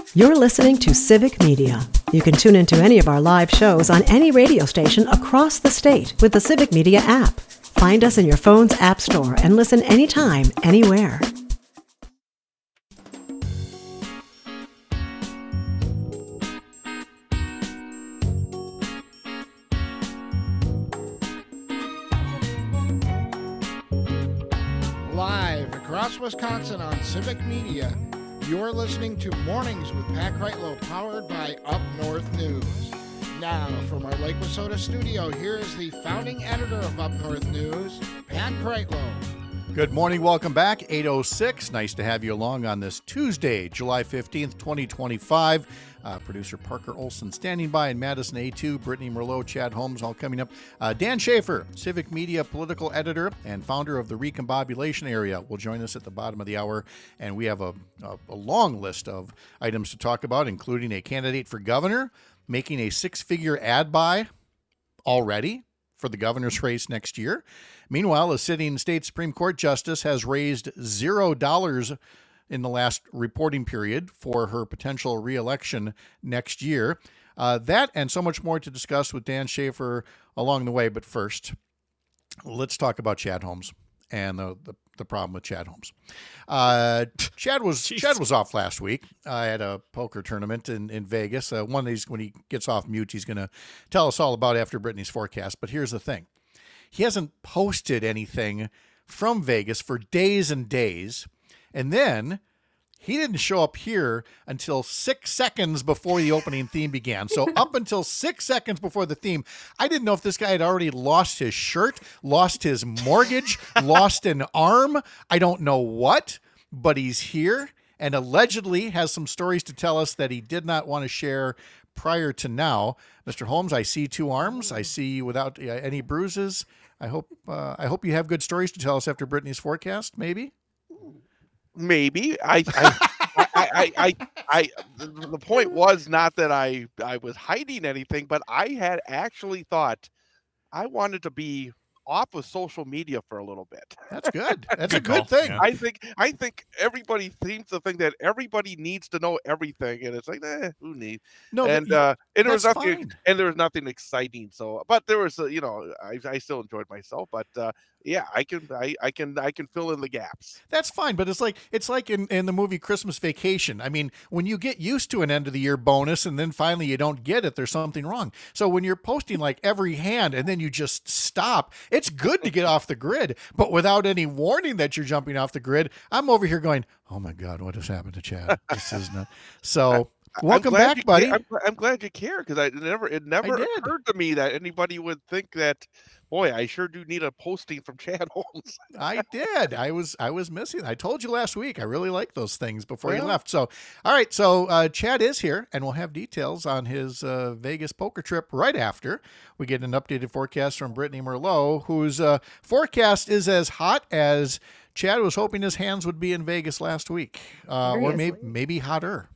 You're listening to Civic Media. You can tune into any of our live shows on any radio station across the state with the Civic Media app. Find us in your phone's app store and listen anytime, anywhere. Live across Wisconsin on Civic Media, you're listening to Mornings with Pat Kreitlow, powered by Up North News. Now, from our Lake Wissota studio, here is the founding editor of Up North News, Pat Kreitlow. Good morning. Welcome back. 8:06. Nice to have you along on this Tuesday, July 15th, 2025. Producer Parker Olson standing by, and Madison A2, Brittany Merlot, Chad Holmes, all coming up. Dan Schaefer, Civic Media political editor and founder of the Recombobulation Area, will join us at the bottom of the hour. And we have a long list of items to talk about, including a candidate for governor making a six-figure ad buy already for the governor's race next year. Meanwhile, a sitting state Supreme Court justice has raised $0 in the last reporting period for her potential reelection next year. That and so much more to discuss with Dan Schaefer along the way. But first, let's talk about Chad Holmes and the problem with Chad Holmes. Chad was off last week. I had a poker tournament in Vegas. One of these, when he gets off mute, he's going to tell us all about after Brittany's forecast. But here's the thing. He hasn't posted anything from Vegas for days and days. And then he didn't show up here until 6 seconds before the opening theme began. So up until 6 seconds before the theme, I didn't know if this guy had already lost his shirt, lost his mortgage, lost an arm. I don't know what, but he's here and allegedly has some stories to tell us that he did not want to share prior to now. Mr. Holmes, I see two arms. I see you without any bruises. I hope you have good stories to tell us after Brittany's forecast, maybe? Maybe the point was not that I was hiding anything, but I had actually thought I wanted to be off of social media for a little bit. That's good. That's a good thing. Yeah. I think everybody seems to think that everybody needs to know everything, and it's like, who needs? No, and there was nothing, fine. and there was nothing exciting. So, but there was, I still enjoyed myself. But yeah, I can fill in the gaps. That's fine, but it's like in the movie Christmas Vacation. I mean, when you get used to an end of the year bonus and then finally you don't get it, there's something wrong. So when you're posting like every hand and then you just stop, it's good to get off the grid, but without any warning that you're jumping off the grid, I'm over here going, oh my God, what has happened to Chad? This is not so. Welcome back, buddy. I'm glad you care, because it never occurred to me that anybody would think that, boy, I sure do need a posting from Chad Holmes. I did. I was missing. I told you last week. I really like those things before you left. So, all right. So Chad is here, and we'll have details on his Vegas poker trip right after we get an updated forecast from Brittany Merlot, whose forecast is as hot as Chad was hoping his hands would be in Vegas last week, or maybe hotter.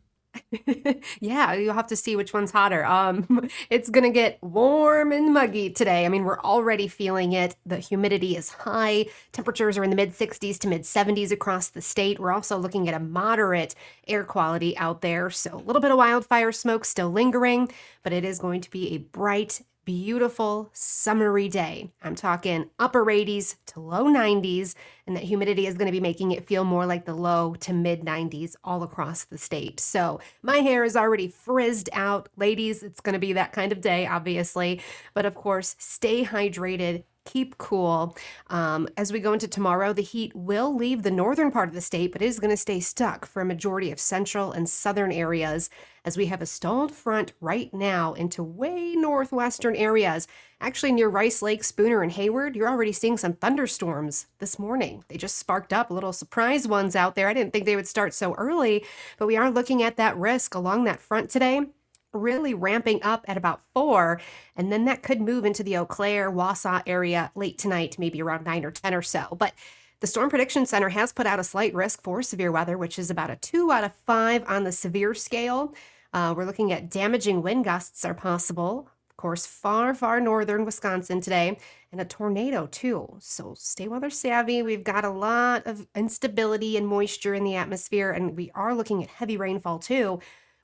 Yeah, you'll have to see which one's hotter. It's going to get warm and muggy today. I mean, we're already feeling it. The humidity is high. Temperatures are in the mid 60s to mid 70s across the state. We're also looking at a moderate air quality out there. So a little bit of wildfire smoke still lingering, but it is going to be a bright, beautiful summery day. I'm talking upper 80s to low 90s, and that humidity is going to be making it feel more like the low to mid 90s all across the state. So my hair is already frizzed out. Ladies, it's going to be that kind of day, obviously. But of course, stay hydrated. Keep cool. As we go into tomorrow, the heat will leave the northern part of the state, but it is going to stay stuck for a majority of central and southern areas, as we have a stalled front right now into way northwestern areas. Actually, near Rice Lake, Spooner, and Hayward, you're already seeing some thunderstorms this morning. They just sparked up, little surprise ones out there. I didn't think they would start so early, but we are looking at that risk along that front today, really ramping up at about 4, and then that could move into the Eau Claire, Wausau area late tonight, maybe around 9 or 10 or so. But the Storm Prediction Center has put out a slight risk for severe weather, which is about a 2 out of 5 on the severe scale. We're looking at damaging wind gusts are possible. Of course, far, far northern Wisconsin today, and a tornado too. So stay weather savvy. We've got a lot of instability and moisture in the atmosphere, and we are looking at heavy rainfall too,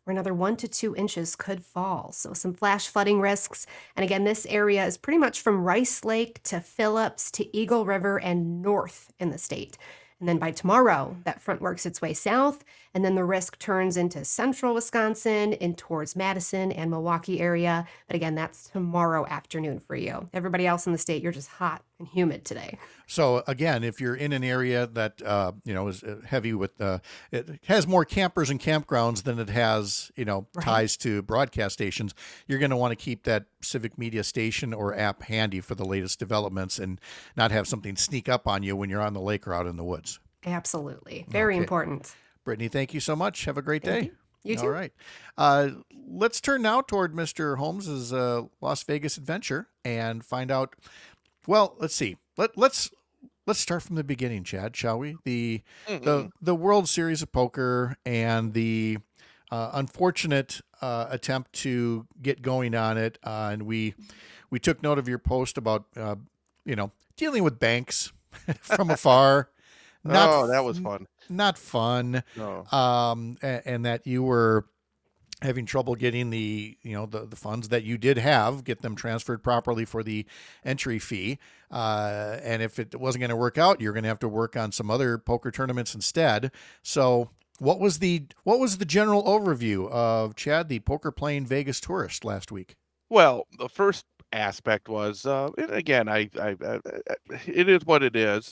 where another 1 to 2 inches could fall. So some flash flooding risks. And again, this area is pretty much from Rice Lake to Phillips to Eagle River and north in the state. And then by tomorrow, that front works its way south, and then the risk turns into central Wisconsin, in towards Madison and Milwaukee area. But again, that's tomorrow afternoon for you. Everybody else in the state, you're just hot and humid today. So again, if you're in an area that is heavy with, it has more campers and campgrounds than it has Right. ties to broadcast stations, you're going to want to keep that Civic Media station or app handy for the latest developments and not have something sneak up on you when you're on the lake or out in the woods. Absolutely. Very Okay. important. Brittany, thank you so much. Have a great Thank day. You too. All right. Let's turn now toward Mr. Holmes's Las Vegas adventure and find out. Well, let's see. Let's start from the beginning, Chad, shall we? The World Series of Poker and the unfortunate attempt to get going on it, and we took note of your post about dealing with banks from afar. Oh, that was fun. Not fun. No. And that you were having trouble getting the funds that you did have, get them transferred properly for the entry fee. And if it wasn't going to work out, you're going to have to work on some other poker tournaments instead. So what was the general overview of Chad, the poker playing Vegas tourist last week? Well, the first aspect was, and again, it is what it is.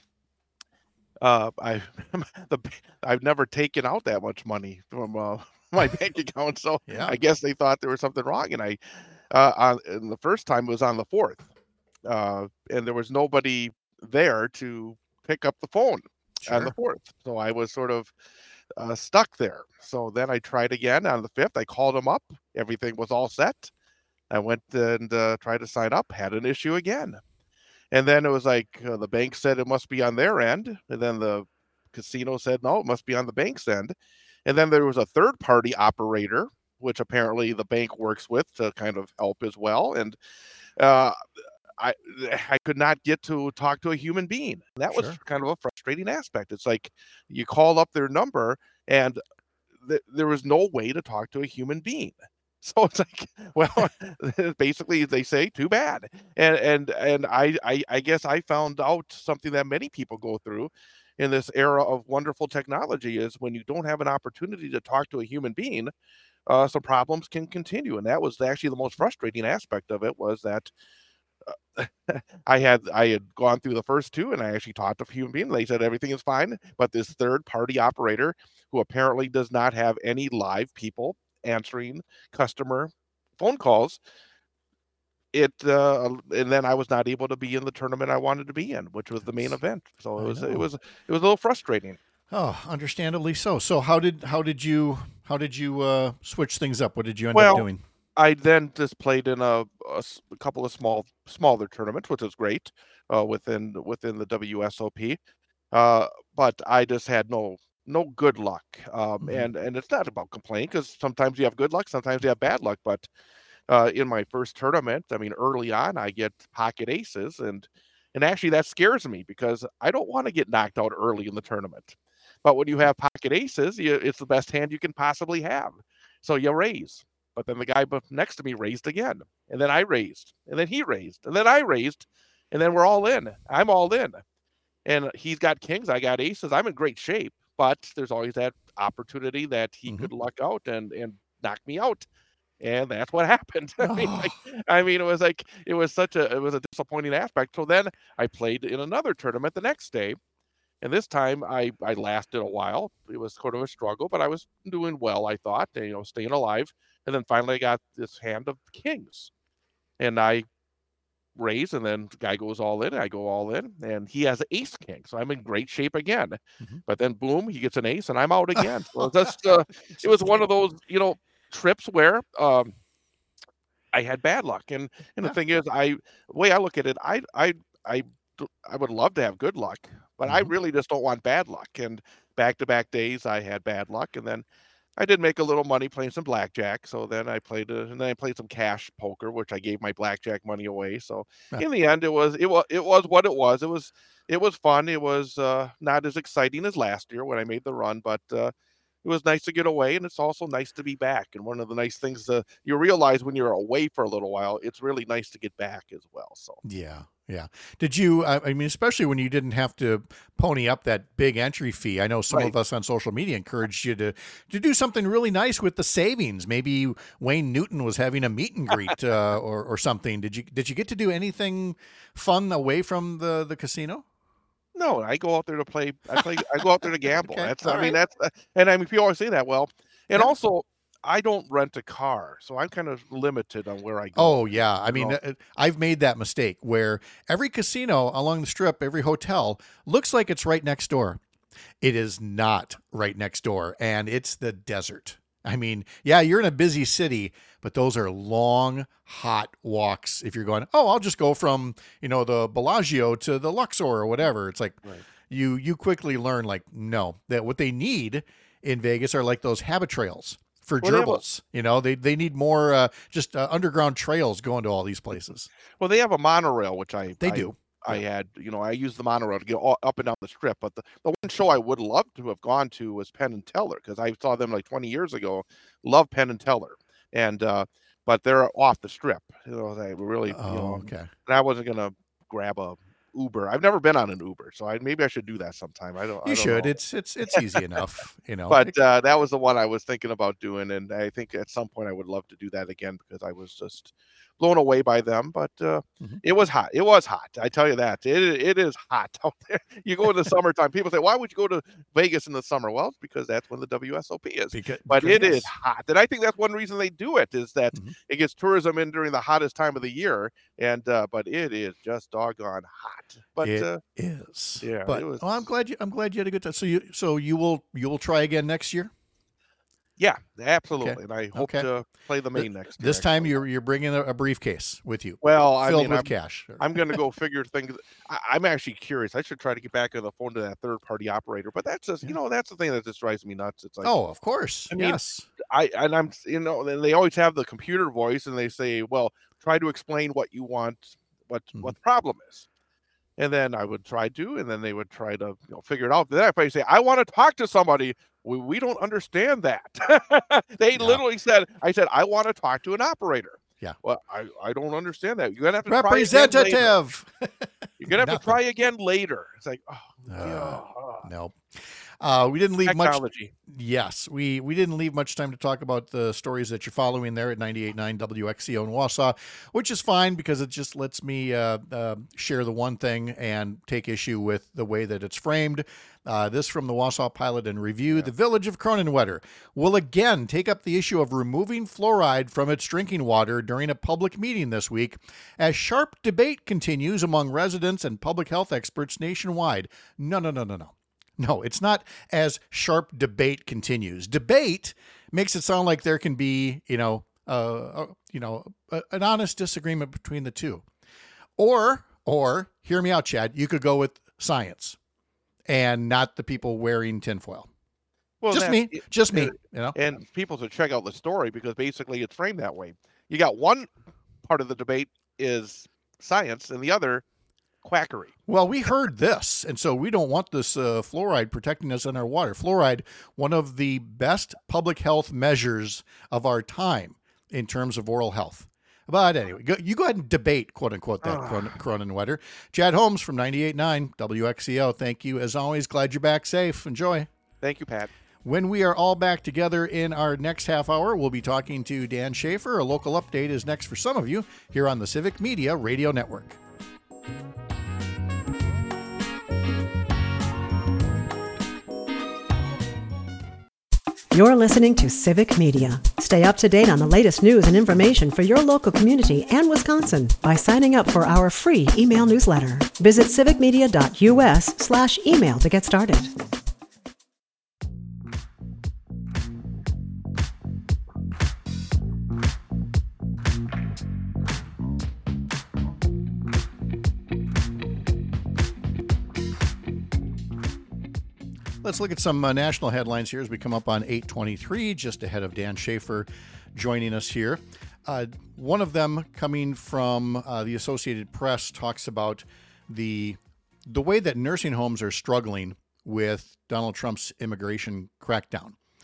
I I've never taken out that much money from my bank account, so Yeah. I guess they thought there was something wrong. And and the first time it was on the 4th, and there was nobody there to pick up the phone on the 4th, so I was sort of stuck there. So then I tried again on the 5th. I called them up. Everything was all set. I went and tried to sign up. Had an issue again. And then it was like the bank said it must be on their end. And then the casino said, no, it must be on the bank's end. And then there was a third party operator, which apparently the bank works with to kind of help as well. And I could not get to talk to a human being. That was Sure. kind of a frustrating aspect. It's like you call up their number and there was no way to talk to a human being. So it's like, well, basically they say too bad. And I guess I found out something that many people go through in this era of wonderful technology is when you don't have an opportunity to talk to a human being, some problems can continue. And that was actually the most frustrating aspect of it was that I had gone through the first two and I actually talked to a human being. They said everything is fine, but this third party operator who apparently does not have any live people answering customer phone calls, and then I was not able to be in the tournament I wanted to be in, which was the main event. So it was a little frustrating. Oh, understandably so. So how did you switch things up? What did you end up doing? I then just played in a couple of smaller tournaments, which was great, within the WSOP. But I just had no good luck. And it's not about complaining because sometimes you have good luck, sometimes you have bad luck. But in my first tournament, I mean, early on, I get pocket aces, and actually that scares me because I don't want to get knocked out early in the tournament. But when you have pocket aces, it's the best hand you can possibly have. So you raise. But then the guy next to me raised again. And then I raised. And then he raised. And then I raised. And then we're all in. I'm all in. And he's got kings. I got aces. I'm in great shape. But there's always that opportunity that he could luck out and knock me out. And that's what happened. I mean, it was a disappointing aspect. So then I played in another tournament the next day. And this time I lasted a while. It was sort of a struggle, but I was doing well, I thought, staying alive. And then finally I got this hand of kings. And I raise, and then the guy goes all in, and I go all in, and he has ace king. So I'm in great shape again. But then boom, he gets an ace, and I'm out again. So just it was one of those, trips where I had bad luck. And the thing is, the way I look at it, I would love to have good luck, but I really just don't want bad luck. And back-to-back days, I had bad luck, and then I did make a little money playing some blackjack. So then I played some cash poker, which I gave my blackjack money away. So in the end, it was what it was. It was fun. It was not as exciting as last year when I made the run, but nice to get away, and it's also nice to be back. And one of the nice things you realize when you're away for a little while, it's really nice to get back as well. So Yeah. Yeah. Did you, I mean, especially when you didn't have to pony up that big entry fee. I know some right. of us on social media encouraged you to do something really nice with the savings. Maybe Wayne Newton was having a meet and greet or something. Did you get to do anything fun away from the casino? No, I go out there to play. I go out there to gamble. Okay. That's. All I mean, right. that's. And I mean, people always say that. Well, and Yeah. also, I don't rent a car, so I'm kind of limited on where I go. Oh, yeah. I You mean, know? I've made that mistake where every casino along the strip, every hotel looks like it's right next door. It is not right next door, and it's the desert. I mean, yeah, you're in a busy city, but those are long, hot walks. If you're going, oh, I'll just go from, the Bellagio to the Luxor or whatever. It's like Right. you quickly learn, like, no, that what they need in Vegas are like those habit trails for Well, they have a gerbils. They need more just underground trails going to all these places. well, they have a monorail, which They do. I had. I used the monorail to get up and down the strip. But the one show I would love to have gone to was Penn and Teller, because I saw them like 20 years ago. Love Penn and Teller, and but they're off the strip. They were really. Oh, okay. And I wasn't gonna grab a Uber. I've never been on an Uber, so maybe I should do that sometime. I You don't should. know. It's easy enough. But that was the one I was thinking about doing, and I think at some point I would love to do that again, because I was just blown away by them. But Mhm. it was hot. It was hot. I tell you that. It is hot out there. You go in the summertime. People say, "Why would you go to Vegas in the summer?" Well, it's because that's when the WSOP is. But it is Yes. hot, and I think that's one reason they do it, is that Mhm. it gets tourism in during the hottest time of the year, and but it is just doggone hot. But It is. yeah, But it was. I'm glad you had a good time. So you will try again next year. Yeah, absolutely, and I hope Okay. to play the main next year. This time actually. you're bringing a briefcase with you Well, I filled mean, with cash. I'm gonna go figure things. I'm actually curious. I should try to get back on the phone to that third party operator, but that's just, Yeah. that's the thing that just drives me nuts. It's like, Oh, of course. I mean, Yes. I'm, and they always have the computer voice, and they say, well, try to explain what you want, what the problem is. And then I would try to, and then they would try to, figure it out. Then if I say, I want to talk to somebody, we don't understand that. They Yeah. literally said, I want to talk to an operator. Yeah. Well, I don't understand that. You're gonna have to try again later. Representative. You're gonna have to Nothing. try again later. It's like, oh, No. We didn't leave much. technology. Yes, we didn't leave much time to talk about the stories that you're following there at 98.9 WXCO in Wausau, which is fine because it just lets me share the one thing and take issue with the way that it's framed. This from the Wausau Pilot and Review. The village of Cronenwetter will again take up the issue of removing fluoride from its drinking water during a public meeting this week, as sharp debate continues among residents and public health experts nationwide. No. No, it's not as sharp debate continues. Debate makes it sound like there can be, an honest disagreement between the two. Or hear me out, Chad, you could go with science and not the people wearing tinfoil. Well, Just me. And people should check out the story, because basically it's framed that way. You got one part of the debate is science, and the other quackery. Well, we heard this, and so we don't want this fluoride protecting us in our water. Fluoride, one of the best public health measures of our time in terms of oral health. But anyway, you go ahead and debate, quote unquote, that Cronenwetter. Chad Holmes from 98.9 WXCO. Thank you, as always. Glad you're back safe. Enjoy. Thank you, Pat. When we are all back together in our next half hour, we'll be talking to Dan Schaefer. A local update is next for some of you here on the Civic Media Radio Network. You're listening to Civic Media. Stay up to date on the latest news and information for your local community and Wisconsin by signing up for our free email newsletter. Visit civicmedia.us/email to get started. Let's look at some national headlines here as we come up on 8:23, just ahead of Dan Schaefer joining us here. One of them, coming from the Associated Press, talks about the way that nursing homes are struggling with Donald Trump's immigration crackdown.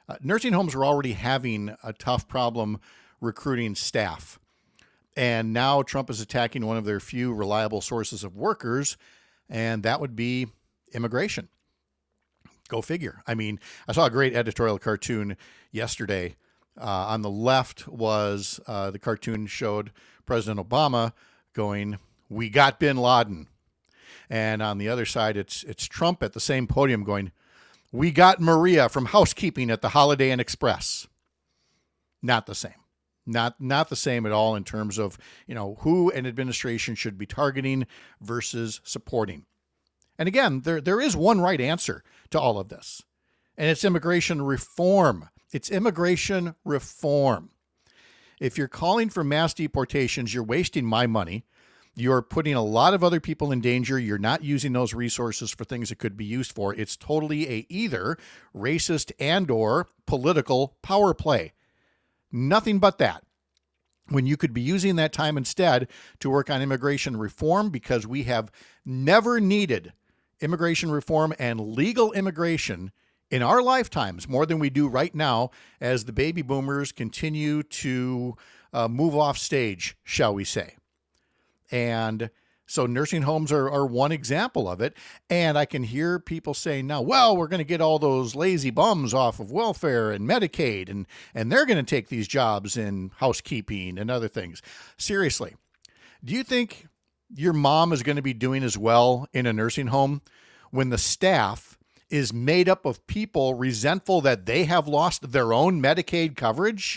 Nursing homes were already having a tough problem recruiting staff. And now Trump is attacking one of their few reliable sources of workers, and that would be immigration. Go figure. I mean, I saw a great editorial cartoon yesterday. On the left was the cartoon showed President Obama going, "We got bin Laden." And on the other side, it's Trump at the same podium going, "We got Maria from housekeeping at the Holiday Inn Express." Not the same. Not the same at all in terms of, who an administration should be targeting versus supporting. And again, there is one right answer to all of this, and it's immigration reform. It's immigration reform. If you're calling for mass deportations, you're wasting my money. You're putting a lot of other people in danger. You're not using those resources for things it could be used for. It's totally a either racist and or political power play. Nothing but that. When you could be using that time instead to work on immigration reform, because we have never needed immigration reform and legal immigration in our lifetimes more than we do right now as the baby boomers continue to move off stage, shall we say. And so nursing homes are one example of it. And I can hear people saying now, well, we're going to get all those lazy bums off of welfare and Medicaid, and they're going to take these jobs in housekeeping and other things. Seriously, do you think your mom is going to be doing as well in a nursing home when the staff is made up of people resentful that they have lost their own Medicaid coverage?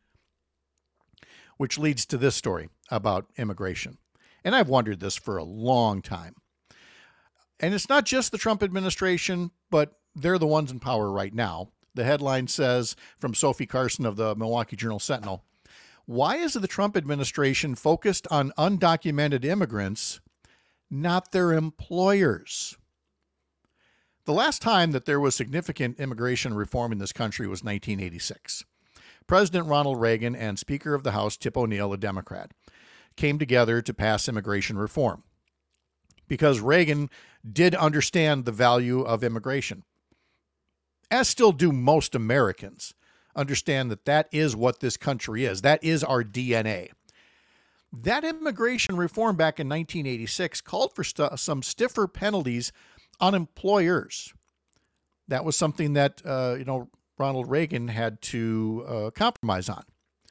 Which leads to this story about immigration. And I've wondered this for a long time. And it's not just the Trump administration, but they're the ones in power right now. The headline says from Sophie Carson of the Milwaukee Journal-Sentinel, "Why is the Trump administration focused on undocumented immigrants, not their employers?" The last time that there was significant immigration reform in this country was 1986. President Ronald Reagan and Speaker of the House Tip O'Neill, a Democrat, came together to pass immigration reform because Reagan did understand the value of immigration, as still do most Americans, understand that is what this country is. That is our DNA. That immigration reform back in 1986 called for some stiffer penalties on employers. That was something that, Ronald Reagan had to compromise on.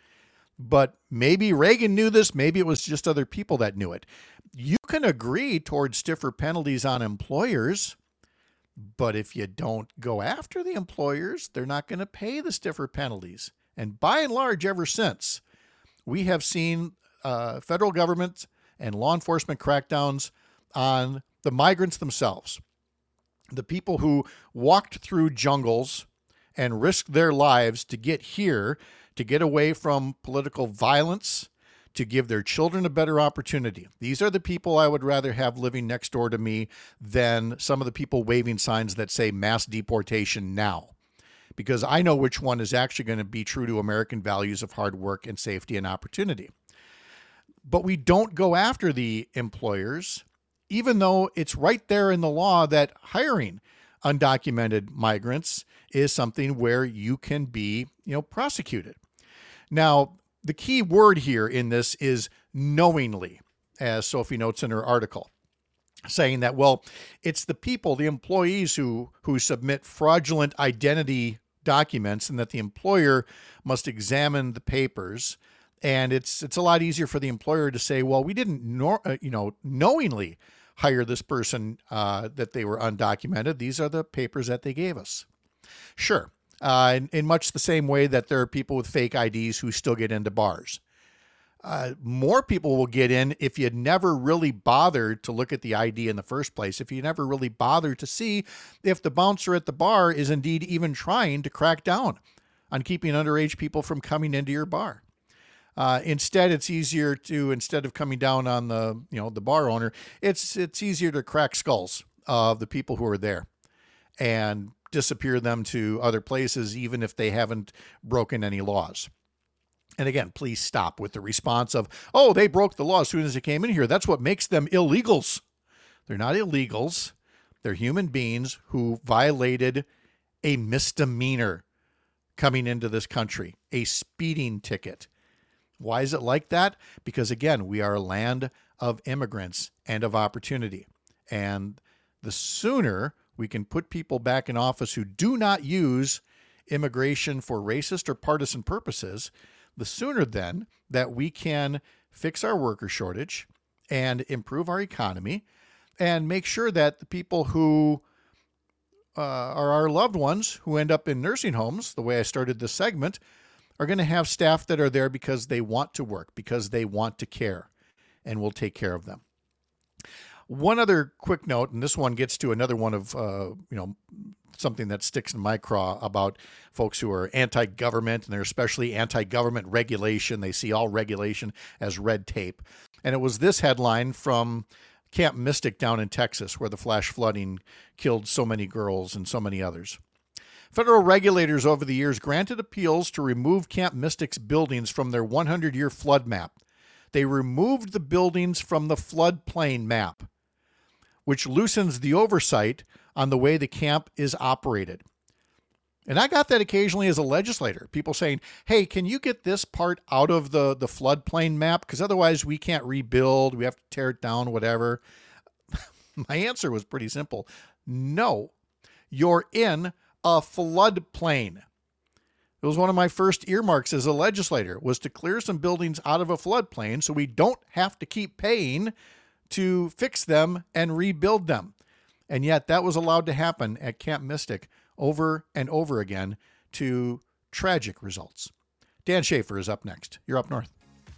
But maybe Reagan knew this. Maybe it was just other people that knew it. You can agree towards stiffer penalties on employers, but if you don't go after the employers, they're not going to pay the stiffer penalties. And by and large, ever since, we have seen federal government and law enforcement crackdowns on the migrants themselves, the people who walked through jungles and risked their lives to get here, to get away from political violence, to give their children a better opportunity. These are the people I would rather have living next door to me than some of the people waving signs that say mass deportation now, because I know which one is actually going to be true to American values of hard work and safety and opportunity. But we don't go after the employers, even though it's right there in the law that hiring undocumented migrants is something where you can be, prosecuted. Now, the key word here in this is knowingly, as Sophie notes in her article, saying that, well, it's the people, the employees who submit fraudulent identity documents, and that the employer must examine the papers. And it's a lot easier for the employer to say, well, we didn't knowingly hire this person that they were undocumented. These are the papers that they gave us. Sure. In much the same way that there are people with fake IDs who still get into bars. More people will get in if you never really bothered to look at the ID in the first place, if you never really bothered to see if the bouncer at the bar is indeed even trying to crack down on keeping underage people from coming into your bar. Instead, it's easier to, instead of coming down on the bar owner, it's easier to crack skulls of the people who are there and disappear them to other places, even if they haven't broken any laws. And again, please stop with the response of, oh, they broke the law as soon as they came in here. That's what makes them illegals. They're not illegals. They're human beings who violated a misdemeanor. coming into this country, a speeding ticket. Why is it like that? Because again, we are a land of immigrants and of opportunity. And the sooner we can put people back in office who do not use immigration for racist or partisan purposes, the sooner then that we can fix our worker shortage and improve our economy and make sure that the people who are our loved ones who end up in nursing homes, the way I started this segment, are going to have staff that are there because they want to work, because they want to care, and we'll take care of them. One other quick note, and this one gets to another one of, something that sticks in my craw about folks who are anti-government, and they're especially anti-government regulation. They see all regulation as red tape. And it was this headline from Camp Mystic down in Texas, where the flash flooding killed so many girls and so many others. Federal regulators over the years granted appeals to remove Camp Mystic's buildings from their 100-year flood map. They removed the buildings from the floodplain map, which loosens the oversight on the way the camp is operated. And I got that occasionally as a legislator, people saying, hey, can you get this part out of the floodplain map? Because otherwise we can't rebuild, we have to tear it down, whatever. My answer was pretty simple. No, you're in a floodplain. It was one of my first earmarks as a legislator, was to clear some buildings out of a floodplain so we don't have to keep paying to fix them and rebuild them. And yet that was allowed to happen at Camp Mystic over and over again to tragic results. Dan Schaefer is up next. You're Up North.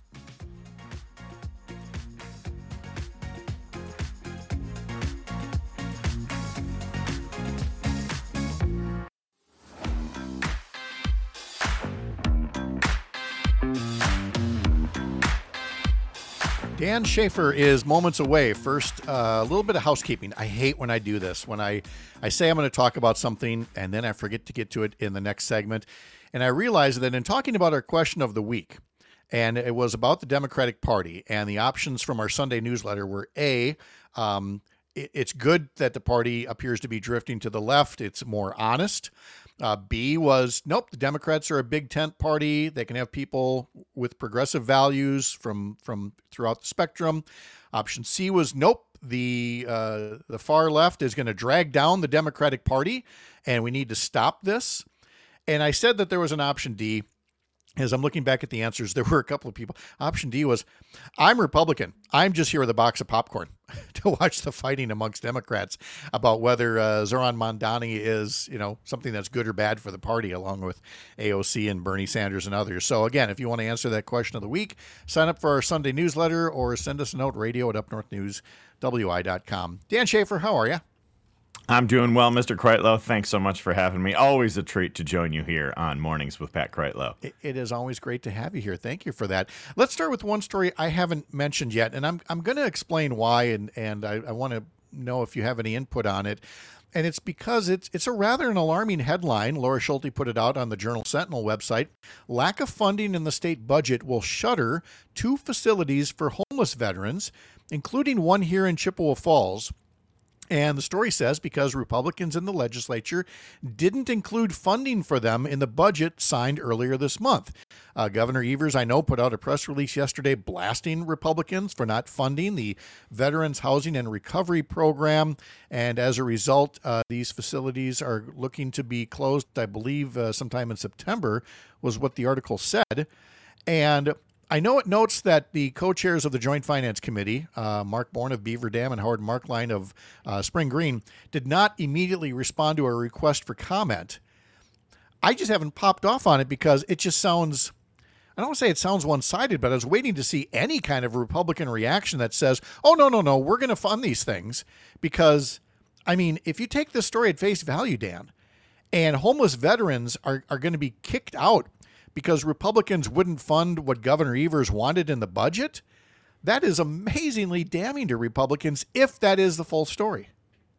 Dan Schaefer is moments away. First, a little bit of housekeeping. I hate when I do this, when I say I'm going to talk about something and then I forget to get to it in the next segment. And I realize that in talking about our question of the week, and it was about the Democratic Party, and the options from our Sunday newsletter were A, it's good that the party appears to be drifting to the left. It's more honest. B was, nope, the Democrats are a big tent party. They can have people with progressive values from throughout the spectrum. Option C was, nope, the far left is going to drag down the Democratic Party, and we need to stop this. And I said that there was an option D. As I'm looking back at the answers, there were a couple of people. Option D was, I'm Republican. I'm just here with a box of popcorn to watch the fighting amongst Democrats about whether Zoran Mondani is, something that's good or bad for the party, along with AOC and Bernie Sanders and others. So again, if you want to answer that question of the week, sign up for our Sunday newsletter or send us a note, radio@upnorthnewswi.com. Dan Schaefer, how are you? I'm doing well, Mr. Kreitlow. Thanks so much for having me. Always a treat to join you here on Mornings with Pat Kreitlow. It is always great to have you here. Thank you for that. Let's start with one story I haven't mentioned yet, and I'm going to explain why, and I want to know if you have any input on it. And it's because it's a rather an alarming headline. Laura Schulte put it out on the Journal Sentinel website. Lack of funding in the state budget will shutter 2 facilities for homeless veterans, including one here in Chippewa Falls. And the story says because Republicans in the legislature didn't include funding for them in the budget signed earlier this month. Governor Evers, I know, put out a press release yesterday blasting Republicans for not funding the Veterans Housing and Recovery Program. And as a result, these facilities are looking to be closed, I believe, sometime in September, was what the article said. And I know it notes that the co-chairs of the Joint Finance Committee, Mark Bourne of Beaver Dam and Howard Markline of Spring Green, did not immediately respond to a request for comment. I just haven't popped off on it because it just sounds, I don't want to say it sounds one-sided, but I was waiting to see any kind of Republican reaction that says, oh, no, we're going to fund these things. Because, I mean, if you take this story at face value, Dan, and homeless veterans are going to be kicked out because Republicans wouldn't fund what Governor Evers wanted in the budget, that is amazingly damning to Republicans if that is the full story.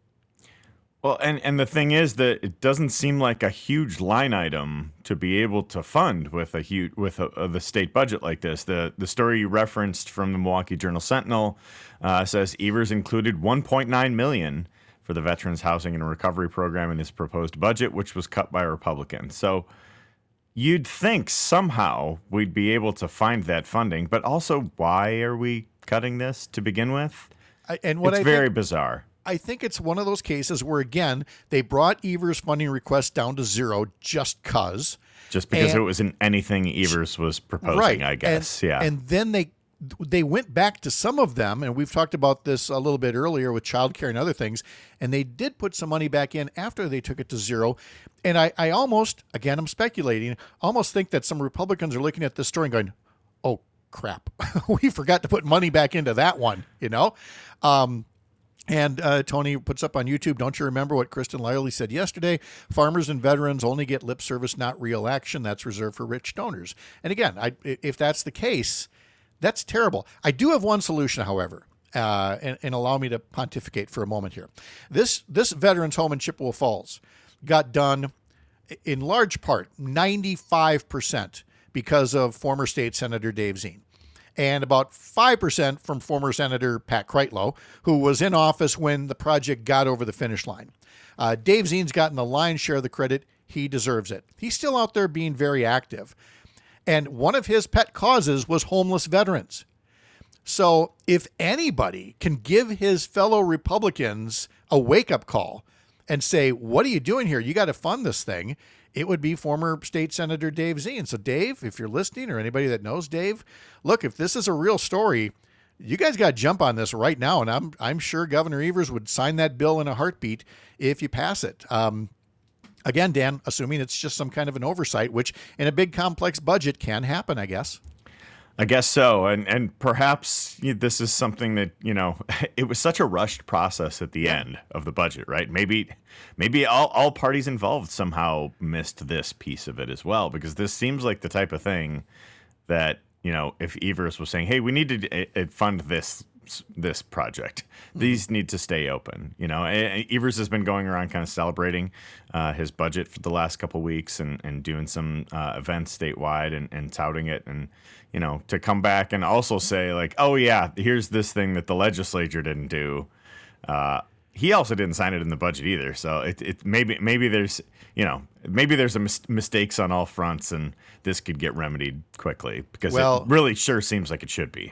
Well, and the thing is that it doesn't seem like a huge line item to be able to fund with the state budget like this. The story you referenced from the Milwaukee Journal Sentinel says Evers included $1.9 million for the Veterans Housing and Recovery Program in his proposed budget, which was cut by Republicans. So you'd think somehow we'd be able to find that funding, but also why are we cutting this to begin with? It's very bizarre. I think it's one of those cases where, again, they brought Evers' funding request down to zero just because it wasn't anything Evers was proposing, right. I guess. And then they went back to some of them, and we've talked about this a little bit earlier with childcare and other things, and they did put some money back in after they took it to zero. And I almost, again, I'm speculating, almost think that some Republicans are looking at this story and going, oh, crap, we forgot to put money back into that one, And Tony puts up on YouTube, don't you remember what Kristen Lyerly said yesterday? Farmers and veterans only get lip service, not real action. That's reserved for rich donors. And again, if that's the case, that's terrible. I do have one solution, however, and allow me to pontificate for a moment here. This veterans home in Chippewa Falls got done in large part, 95%, because of former State Senator Dave Zine. And about 5% from former Senator Pat Kreitlow, who was in office when the project got over the finish line. Dave Zine's gotten the lion's share of the credit. He deserves it. He's still out there being very active. And one of his pet causes was homeless veterans. So if anybody can give his fellow Republicans a wake-up call and say, what are you doing here? You got to fund this thing. It would be former State Senator Dave Zine. So Dave, if you're listening, or anybody that knows Dave, look, if this is a real story, you guys got to jump on this right now. And I'm sure Governor Evers would sign that bill in a heartbeat if you pass it. Again, Dan, assuming it's just some kind of an oversight, which in a big complex budget can happen, I guess. I guess so. And perhaps this is something that, it was such a rushed process at the end of the budget, right? Maybe all parties involved somehow missed this piece of it as well, because this seems like the type of thing that, if Evers was saying, hey, we need to fund this project, these need to stay open. Evers has been going around kind of celebrating his budget for the last couple of weeks and doing some events statewide and touting it, and to come back and also say like, oh yeah, here's this thing that the legislature didn't do. He also didn't sign it in the budget either, so it maybe there's mistakes on all fronts, and this could get remedied quickly, because it really sure seems like it should be.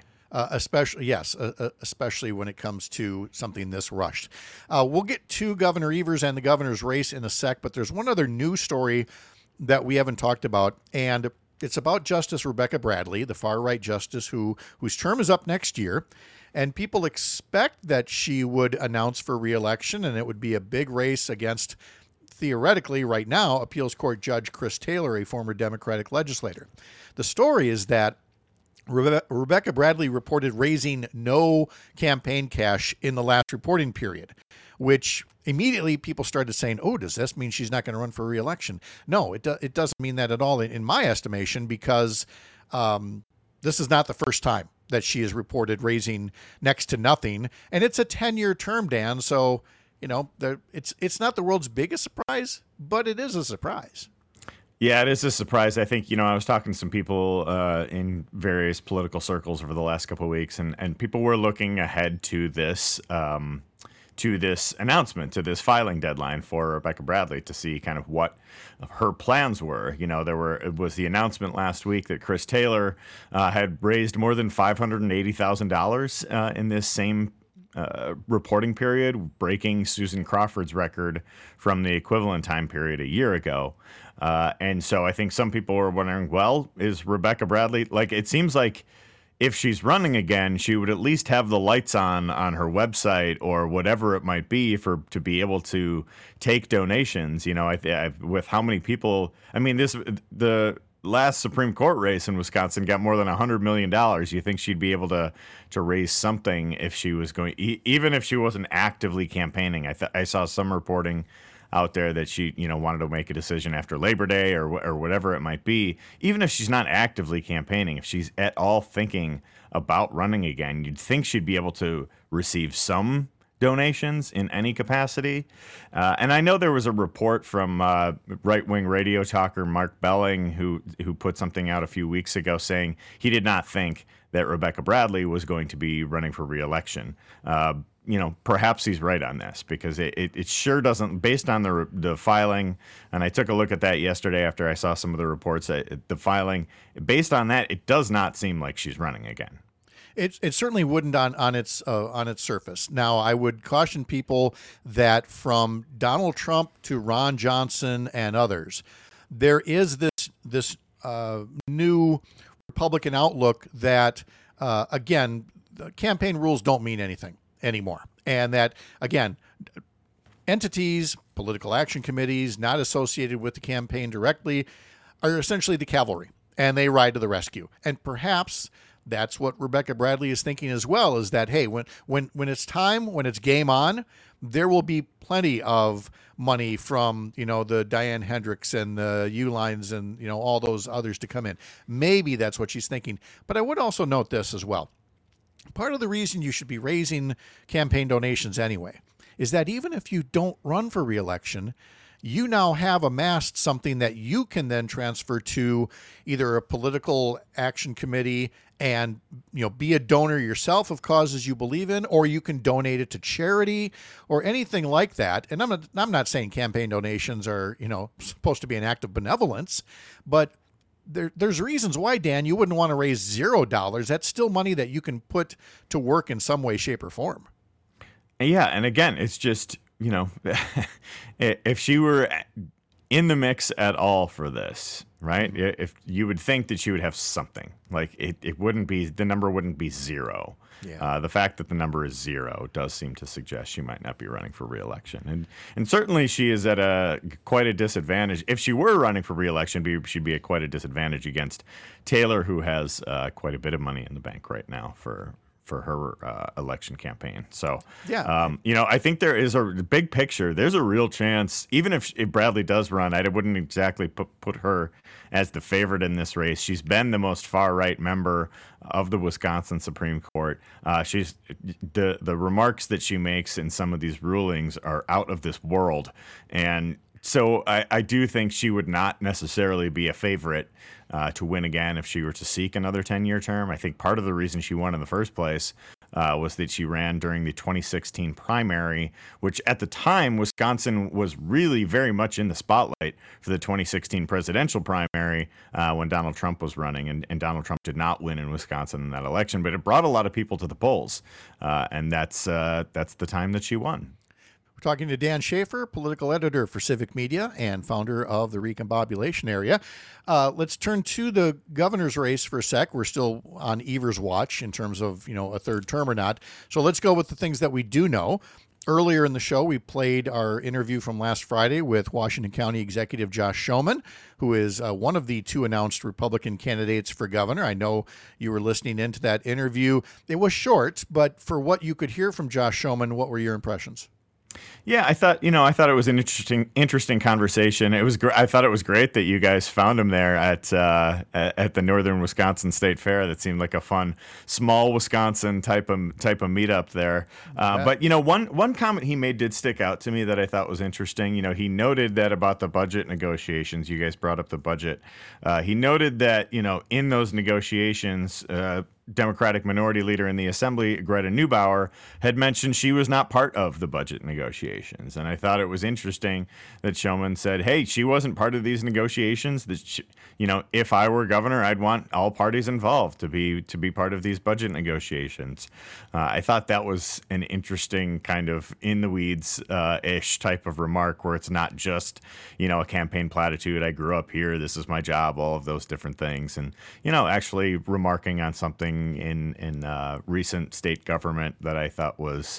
Especially when it comes to something this rushed. We'll get to Governor Evers and the governor's race in a sec, but there's one other news story that we haven't talked about, and it's about Justice Rebecca Bradley, the far-right justice whose term is up next year, and people expect that she would announce for re-election, and it would be a big race against, theoretically right now, appeals court judge Chris Taylor, a former Democratic legislator. The story is that Rebecca Bradley reported raising no campaign cash in the last reporting period, which immediately people started saying, oh, does this mean she's not going to run for re-election? No, it doesn't mean that at all in my estimation, because this is not the first time that she has reported raising next to nothing. And it's a 10-year term, Dan. So, it's not the world's biggest surprise, but it is a surprise. Yeah, it is a surprise. I think, I was talking to some people in various political circles over the last couple of weeks, and people were looking ahead to this announcement, to this filing deadline for Rebecca Bradley, to see kind of what her plans were. It was the announcement last week that Chris Taylor had raised more than $580,000 in this same reporting period, breaking Susan Crawford's record from the equivalent time period a year ago. And so I think some people were wondering, well, is Rebecca Bradley, it seems like if she's running again, she would at least have the lights on her website or whatever it might be to be able to take donations. With how many people, the last Supreme Court race in Wisconsin got more than $100 million. You think she'd be able to raise something if she was going, even if she wasn't actively campaigning. I saw some reporting out there that she, wanted to make a decision after Labor Day or whatever it might be. Even if she's not actively campaigning, if she's at all thinking about running again, you'd think she'd be able to receive some donations in any capacity. And I know there was a report from right-wing radio talker Mark Belling who put something out a few weeks ago saying he did not think that Rebecca Bradley was going to be running for re-election. Perhaps he's right on this, because it sure doesn't, based on the filing, and I took a look at that yesterday after I saw some of the reports, the filing, based on that, it does not seem like she's running again. It certainly wouldn't on its surface. Now, I would caution people that from Donald Trump to Ron Johnson and others, there is this new Republican outlook that, again, the campaign rules don't mean anything anymore. And that, again, entities, political action committees not associated with the campaign directly are essentially the cavalry, and they ride to the rescue. And perhaps that's what Rebecca Bradley is thinking as well, is that, hey, when it's time, when it's game on, there will be plenty of money from, the Diane Hendricks and the Uihleins and, all those others to come in. Maybe that's what she's thinking. But I would also note this as well. Part of the reason you should be raising campaign donations anyway is that even if you don't run for re-election, you now have amassed something that you can then transfer to either a political action committee and be a donor yourself of causes you believe in, or you can donate it to charity or anything like that. And I'm not saying campaign donations are supposed to be an act of benevolence, but there's reasons why, Dan, you wouldn't want to raise $0. That's still money that you can put to work in some way, shape, or form. Yeah, and again, it's just, if she were in the mix at all for this, right? If you would think that she would have something, like it wouldn't be, the number wouldn't be zero. Yeah. The fact that the number is zero does seem to suggest she might not be running for re-election. And certainly she is at quite a disadvantage. If she were running for re-election, she'd be at quite a disadvantage against Taylor, who has quite a bit of money in the bank right now for her election campaign. So, yeah, I think there is a big picture. There's a real chance, even if Bradley does run, I wouldn't exactly put her as the favorite in this race. She's been the most far-right member of the Wisconsin Supreme Court. She's the remarks that she makes in some of these rulings are out of this world. And so I do think she would not necessarily be a favorite to win again if she were to seek another 10-year term. I think part of the reason she won in the first place was that she ran during the 2016 primary, which at the time, Wisconsin was really very much in the spotlight for the 2016 presidential primary when Donald Trump was running. And Donald Trump did not win in Wisconsin in that election, but it brought a lot of people to the polls. And that's the time that she won. We're talking to Dan Schaefer, political editor for Civic Media and founder of the Recombobulation Area. Let's turn to the governor's race for a sec. We're still on Evers' watch in terms of, a third term or not. So let's go with the things that we do know. Earlier in the show, we played our interview from last Friday with Washington County Executive Josh Schoemann, who is one of the two announced Republican candidates for governor. I know you were listening into that interview. It was short, but for what you could hear from Josh Schoemann, what were your impressions? Yeah, I thought it was an interesting conversation. I thought it was great that you guys found him there at the Northern Wisconsin State Fair. That seemed like a fun, small Wisconsin type of meetup there. But one comment he made did stick out to me that I thought was interesting. He noted that about the budget negotiations. You guys brought up the budget. He noted that in those negotiations, Democratic Minority Leader in the Assembly, Greta Neubauer, had mentioned she was not part of the budget negotiations. And I thought it was interesting that Schoemann said, hey, she wasn't part of these negotiations. That if I were governor, I'd want all parties involved to be part of these budget negotiations. I thought that was an interesting kind of in the weeds ish type of remark where it's not just, a campaign platitude. I grew up here. This is my job, all of those different things. And, actually remarking on something in recent state government that I thought was,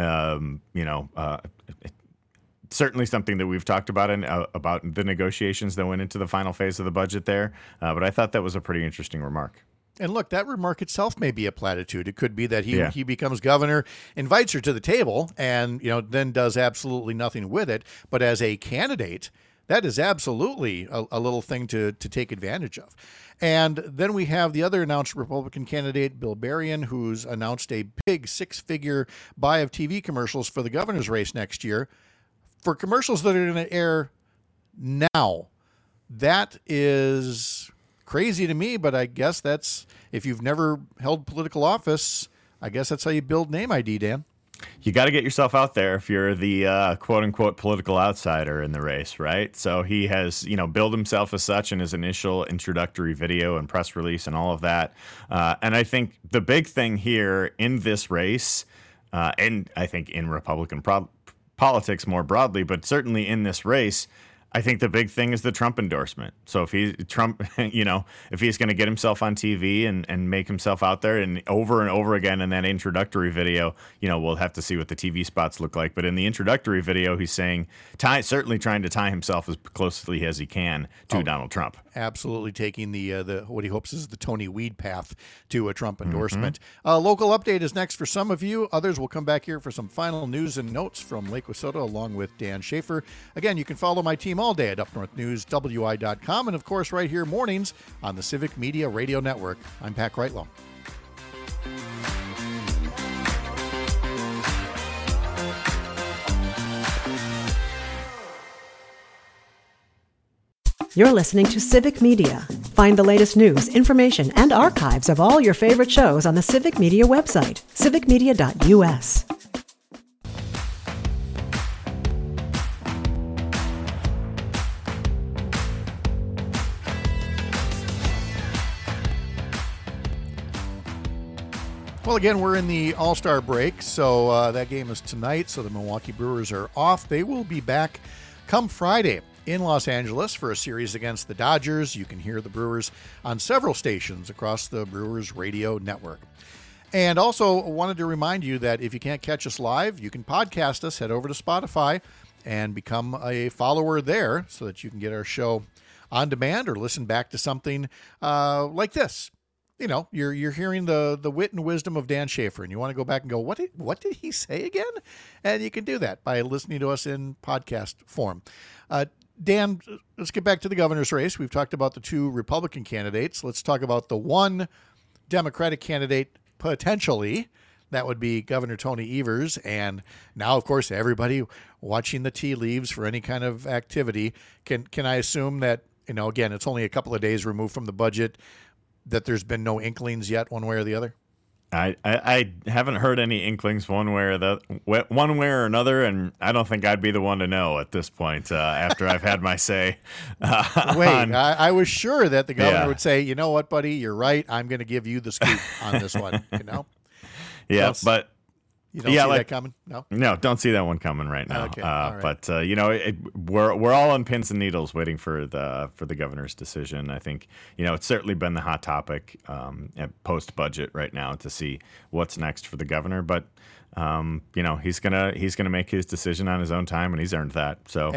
certainly something that we've talked about about the negotiations that went into the final phase of the budget there. But I thought that was a pretty interesting remark. And look, that remark itself may be a platitude. It could be that he becomes governor, invites her to the table, and then does absolutely nothing with it. But as a candidate, that is absolutely a little thing to take advantage of. And then we have the other announced Republican candidate, Bill Berrien, who's announced a big 6-figure buy of TV commercials for the governor's race next year for commercials that are going to air now. That is crazy to me, but I guess that's, if you've never held political office, I guess that's how you build name ID, Dan. You got to get yourself out there if you're the quote unquote political outsider in the race, right? So he has, billed himself as such in his initial introductory video and press release and all of that. And I think the big thing here in this race, and I think in Republican politics more broadly, but certainly in this race, I think the big thing is the Trump endorsement. So if he's going to get himself on TV and make himself out there and over again in that introductory video, we'll have to see what the TV spots look like. But in the introductory video, he's saying, certainly trying to tie himself as closely as he can to Donald Trump. Absolutely taking the what he hopes is the Tony Weed path to a Trump endorsement. Local update is next for some of you. Others will come back here for some final news and notes from Lake Wissota along with Dan Schaefer. Again, you can follow my team all day at upnorthnewswi.com and, of course, right here mornings on the Civic Media Radio Network. I'm Pat Kreitlow. You're listening to Civic Media. Find the latest news, information, and archives of all your favorite shows on the Civic Media website, civicmedia.us. Well, again, we're in the All-Star break, so that game is tonight, so the Milwaukee Brewers are off. They will be back come Friday in Los Angeles for a series against the Dodgers. You can hear the Brewers on several stations across the Brewers radio network. And also wanted to remind you that if you can't catch us live, you can podcast us. Head over to Spotify and become a follower there so that you can get our show on demand or listen back to something like this. You're hearing the wit and wisdom of Dan Schaefer, and you want to go back and go, what did he say again? And you can do that by listening to us in podcast form. Dan, let's get back to the governor's race. We've talked about the 2 Republican candidates. Let's talk about the 1 Democratic candidate, potentially. That would be Governor Tony Evers. And now, of course, everybody watching the tea leaves for any kind of activity. Can I assume that, again, it's only a couple of days removed from the budget, that there's been no inklings yet one way or the other? I haven't heard any inklings one way or another, and I don't think I'd be the one to know at this point after I've had my say. I was sure that the governor would say, you know what, buddy, you're right. I'm going to give you the scoop on this one. Yeah, but you don't see that coming? No, don't see that one coming right now. Okay. All right. But we're all on pins and needles waiting for the governor's decision. I think it's certainly been the hot topic post budget right now to see what's next for the governor. But he's gonna make his decision on his own time, and he's earned that. So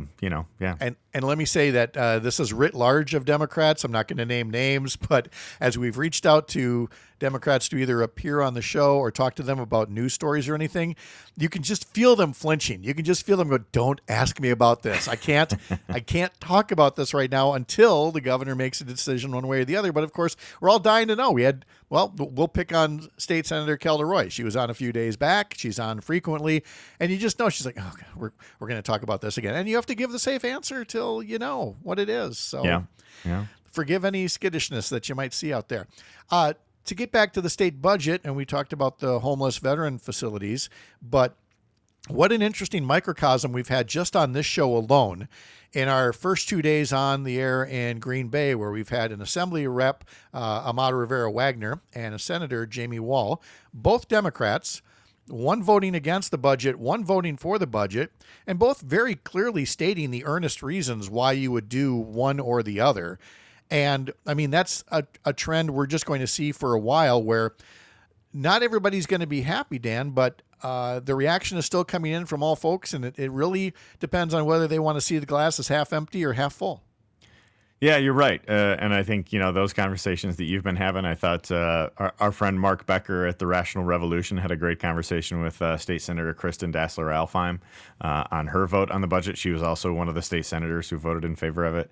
And let me say that this is writ large of Democrats. I'm not going to name names, but as we've reached out to Democrats to either appear on the show or talk to them about news stories or anything, you can just feel them flinching. You can just feel them go, don't ask me about this. I can't talk about this right now until the governor makes a decision one way or the other. But of course, we're all dying to know. We'll pick on State Senator Kelda Roy. She was on a few days back. She's on frequently. And you just know, she's like, oh, God, we're going to talk about this again. And you have to give the safe answer till you know what it is. So forgive any skittishness that you might see out there. To get back to the state budget, and we talked about the homeless veteran facilities, but what an interesting microcosm we've had just on this show alone in our first 2 days on the air in Green Bay, where we've had an Assembly rep, Amado Rivera Wagner, and a Senator, Jamie Wall, both Democrats, one voting against the budget, one voting for the budget, and both very clearly stating the earnest reasons why you would do one or the other. And I mean, that's a trend we're just going to see for a while, where not everybody's going to be happy, Dan, but the reaction is still coming in from all folks, and it really depends on whether they want to see the glass as half empty or half full. Yeah, you're right. And I think, those conversations that you've been having, I thought our friend Mark Becker at the Rational Revolution had a great conversation with State Senator Kristen Dassler-Alfheim on her vote on the budget. She was also one of the state senators who voted in favor of it.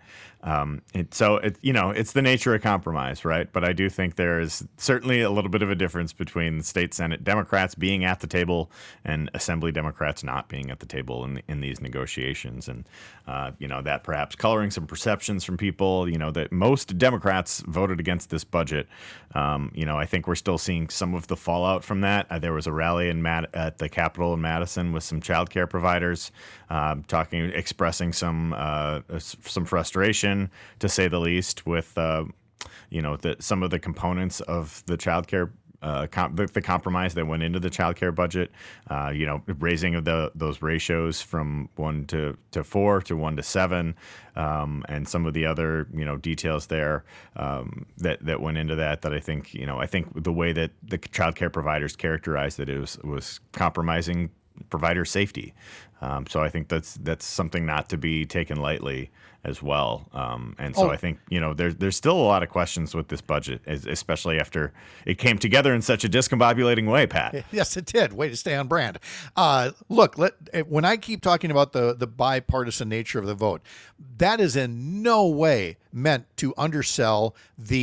It's the nature of compromise, right? But I do think there is certainly a little bit of a difference between the state Senate Democrats being at the table and Assembly Democrats not being at the table in these negotiations. And, that perhaps coloring some perceptions from people, that most Democrats voted against this budget. I think we're still seeing some of the fallout from that. There was a rally at the Capitol in Madison with some child care providers expressing some frustration, to say the least, with some of the components of the child care the compromise that went into the child care budget, raising of those ratios from 1 to 4 to 1 to 7, and some of the other details there that went into that I think the way that the child care providers characterized it was compromising provider safety. So I think that's something not to be taken lightly as well. I think, there's still a lot of questions with this budget, especially after it came together in such a discombobulating way, Pat. Yes, it did. Way to stay on brand. Look, when I keep talking about the bipartisan nature of the vote, that is in no way meant to undersell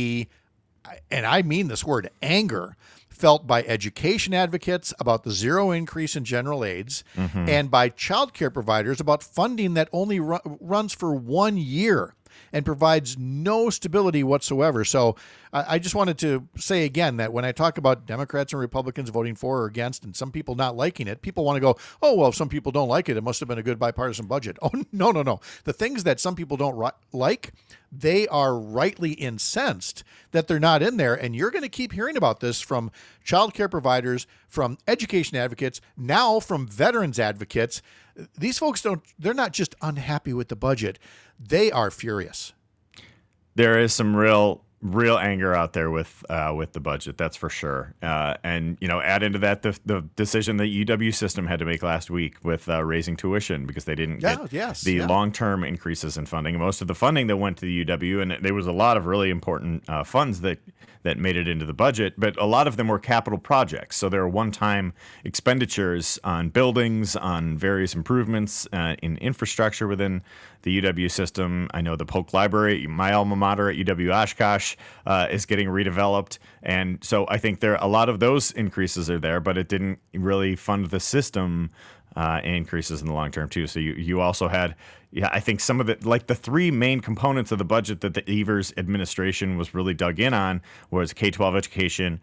and I mean this word, anger felt by education advocates about the zero increase in general aids, and by child care providers about funding that only runs for 1 year and provides no stability whatsoever. So I just wanted to say again that when I talk about Democrats and Republicans voting for or against and some people not liking it, people want to go, oh, well, if some people don't like it, it must have been a good bipartisan budget. Oh, no. The things that some people don't like, they are rightly incensed that they're not in there. And you're going to keep hearing about this from child care providers, from education advocates, now from veterans advocates. These folks they're not just unhappy with the budget. They are furious. There is some real anger out there with the budget, that's for sure. And add into that the decision the UW system had to make last week with raising tuition because they didn't get long-term increases in funding. Most of the funding that went to the UW, and there was a lot of really important funds that made it into the budget, but a lot of them were capital projects. So there are one-time expenditures on buildings, on various improvements in infrastructure within the UW system. I know the Polk Library, my alma mater at UW Oshkosh, is getting redeveloped. And so I think a lot of those increases are there, but it didn't really fund the system increases in the long term too. So you also had, I think some of the three main components of the budget that the Evers administration was really dug in on was K-12 education,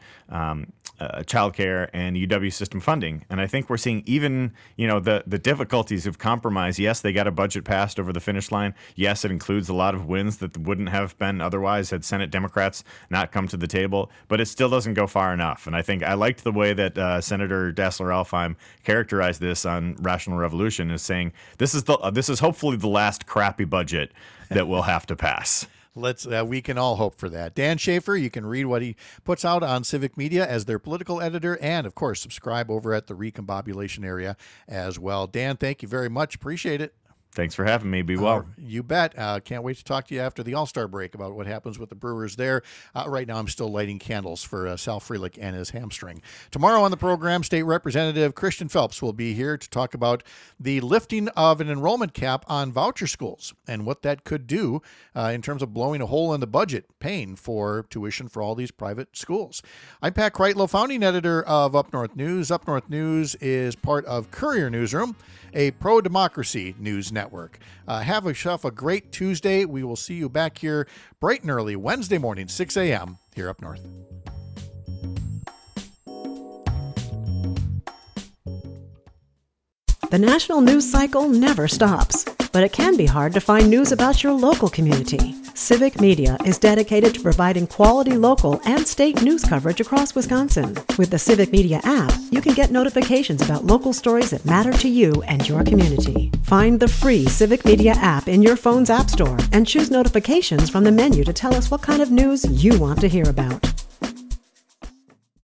childcare, and UW system funding. And I think we're seeing even, the difficulties of compromise. Yes, they got a budget passed over the finish line. Yes, it includes a lot of wins that wouldn't have been otherwise had Senate Democrats not come to the table, but it still doesn't go far enough. And I think I liked the way that Senator Dassler-Alfheim characterized this on Rational Revolution as saying, this is hopefully the last crappy budget that we'll have to pass. We can all hope for that. Dan Schaefer, you can read what he puts out on Civic Media as their political editor, and of course, subscribe over at the Recombobulation area as well. Dan, thank you very much. Appreciate it. Thanks for having me. Be well. You bet. Can't wait to talk to you after the All-Star break about what happens with the Brewers there. Right now, I'm still lighting candles for Sal Frelick and his hamstring. Tomorrow on the program, State Representative Christian Phelps will be here to talk about the lifting of an enrollment cap on voucher schools and what that could do in terms of blowing a hole in the budget, paying for tuition for all these private schools. I'm Pat Kreitlow, founding editor of Up North News. Up North News is part of Courier Newsroom, a pro-democracy news network. Have yourself a great Tuesday. We will see you back here bright and early Wednesday morning, 6 a.m. here up north. The national news cycle never stops, but it can be hard to find news about your local community. Civic Media is dedicated to providing quality local and state news coverage across Wisconsin. With the Civic Media app, you can get notifications about local stories that matter to you and your community. Find the free Civic Media app in your phone's app store and choose notifications from the menu to tell us what kind of news you want to hear about.